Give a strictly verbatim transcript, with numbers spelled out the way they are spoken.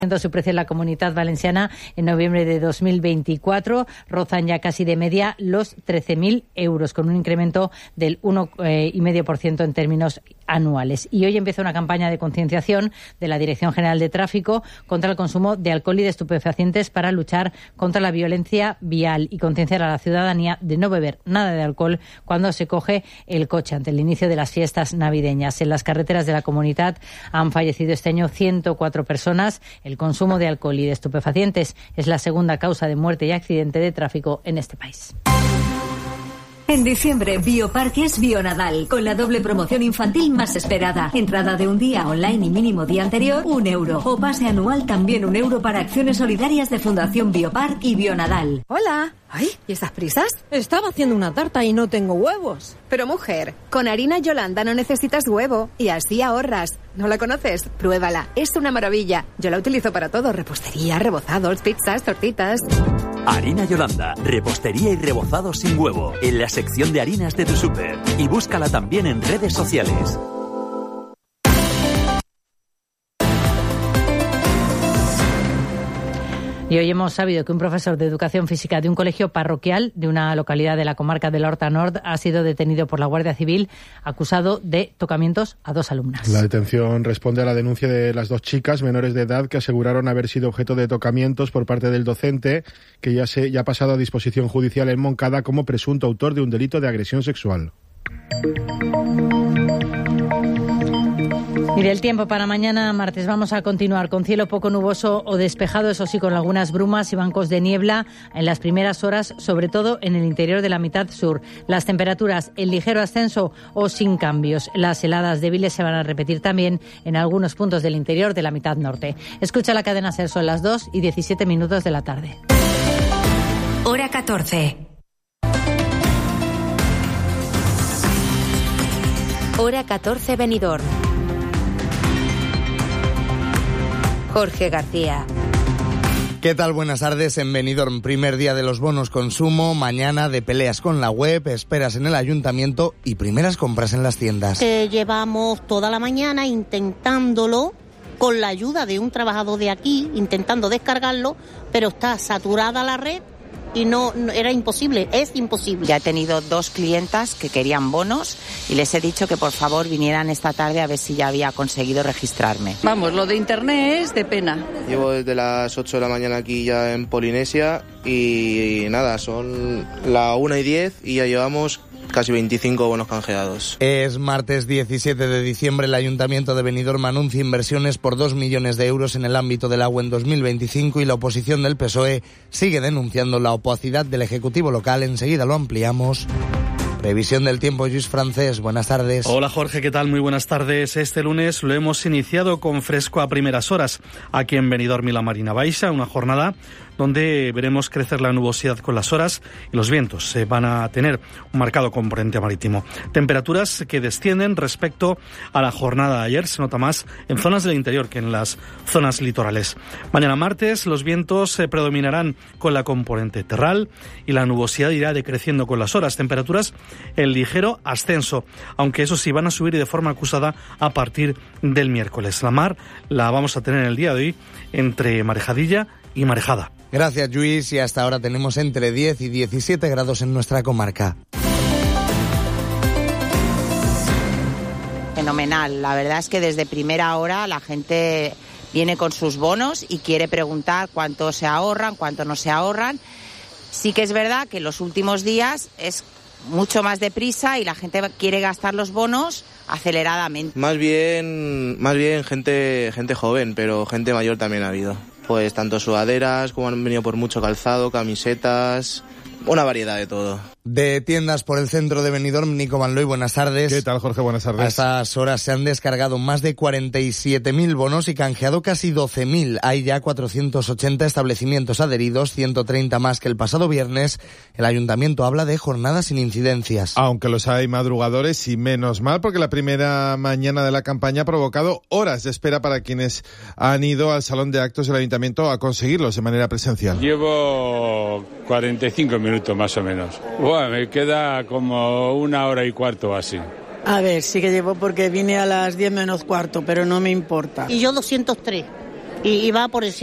Su precio en la Comunitat Valenciana en noviembre de dos mil veinticuatro rozan ya casi de media los trece mil euros, con un incremento del uno coma cinco por ciento en términos anuales. Y hoy empieza una campaña de concienciación de la Dirección General de Tráfico contra el consumo de alcohol y de estupefacientes para luchar contra la violencia vial y concienciar a la ciudadanía de no beber nada de alcohol cuando se coge el coche ante el inicio de las fiestas navideñas. En las carreteras de la Comunitat han fallecido este año ciento cuatro personas. El consumo de alcohol y de estupefacientes es la segunda causa de muerte y accidente de tráfico en este país. En diciembre, Bioparques Bionadal, con la doble promoción infantil más esperada. Entrada de un día online y mínimo día anterior, un euro. O pase anual, también un euro para acciones solidarias de Fundación Biopark y Bionadal. Hola. Ay, ¿y esas prisas? Estaba haciendo una tarta y no tengo huevos. Pero mujer, con harina Yolanda no necesitas huevo y así ahorras. ¿No la conoces? Pruébala, es una maravilla. Yo la utilizo para todo, repostería, rebozados, pizzas, tortitas. Harina Yolanda, repostería y rebozado sin huevo, en la sección de harinas de tu súper. Y búscala también en redes sociales. Y hoy hemos sabido que un profesor de educación física de un colegio parroquial de una localidad de la comarca del Horta Nord ha sido detenido por la Guardia Civil acusado de tocamientos a dos alumnas. La detención responde a la denuncia de las dos chicas menores de edad que aseguraron haber sido objeto de tocamientos por parte del docente, que ya, se, ya ha pasado a disposición judicial en Moncada como presunto autor de un delito de agresión sexual. Mire, el tiempo para mañana martes. Vamos a continuar con cielo poco nuboso o despejado, eso sí, con algunas brumas y bancos de niebla en las primeras horas, sobre todo en el interior de la mitad sur. Las temperaturas en ligero ascenso o sin cambios. Las heladas débiles se van a repetir también en algunos puntos del interior de la mitad norte. Escucha la cadena SER, son las dos y diecisiete minutos de la tarde. Hora catorce. Hora catorce, Benidorm. Jorge García. ¿Qué tal? Buenas tardes. En Benidorm, primer día de los bonos consumo, mañana de peleas con la web, esperas en el ayuntamiento y primeras compras en las tiendas. Que llevamos toda la mañana intentándolo, con la ayuda de un trabajador de aquí, intentando descargarlo, pero está saturada la red y no, no era imposible, es imposible. Ya he tenido dos clientas que querían bonos y les he dicho que por favor vinieran esta tarde a ver si ya había conseguido registrarme. Vamos, lo de internet es de pena. Llevo desde las ocho de la mañana aquí ya en Polinesia y nada, son la una y diez y ya llevamos casi veinticinco bonos canjeados. Es martes diecisiete de diciembre. El Ayuntamiento de Benidorm anuncia inversiones por dos millones de euros en el ámbito del agua en dos mil veinticinco y la oposición del P S O E sigue denunciando la opacidad del Ejecutivo local. Enseguida lo ampliamos. Previsión del tiempo, Luis Francés, buenas tardes. Hola Jorge, ¿qué tal? Muy buenas tardes. Este lunes lo hemos iniciado con fresco a primeras horas aquí en Benidorm y la Marina Baixa, una jornada donde veremos crecer la nubosidad con las horas y los vientos se van a tener un marcado componente marítimo. Temperaturas que descienden respecto a la jornada de ayer, se nota más en zonas del interior que en las zonas litorales. Mañana martes los vientos se predominarán con la componente terral y la nubosidad irá decreciendo con las horas. Temperaturas en ligero ascenso, aunque eso sí van a subir de forma acusada a partir del miércoles. La mar la vamos a tener en el día de hoy entre marejadilla y marejada. Gracias, Luis. Y hasta ahora tenemos entre diez y diecisiete grados en nuestra comarca. Fenomenal. La verdad es que desde primera hora la gente viene con sus bonos y quiere preguntar cuánto se ahorran, cuánto no se ahorran. Sí que es verdad que en los últimos días es mucho más deprisa y la gente quiere gastar los bonos aceleradamente. Más bien, más bien gente, gente joven, pero gente mayor también ha habido. Pues tanto sudaderas como han venido por mucho calzado, camisetas, una variedad de todo. De tiendas por el centro de Benidorm, Nico Manloy, buenas tardes. ¿Qué tal, Jorge? Buenas tardes. A estas horas se han descargado más de cuarenta y siete mil bonos y canjeado casi doce mil. Hay ya cuatrocientos ochenta establecimientos adheridos, ciento treinta más que el pasado viernes. El ayuntamiento habla de jornadas sin incidencias. Aunque los hay madrugadores y menos mal, porque la primera mañana de la campaña ha provocado horas de espera para quienes han ido al salón de actos del ayuntamiento a conseguirlos de manera presencial. Llevo cuarenta y cinco minutos más o menos. Bueno, me queda como una hora y cuarto así. A ver, sí que llevo porque vine a las diez menos cuarto, pero no me importa. Y yo doscientos tres. y, y va por el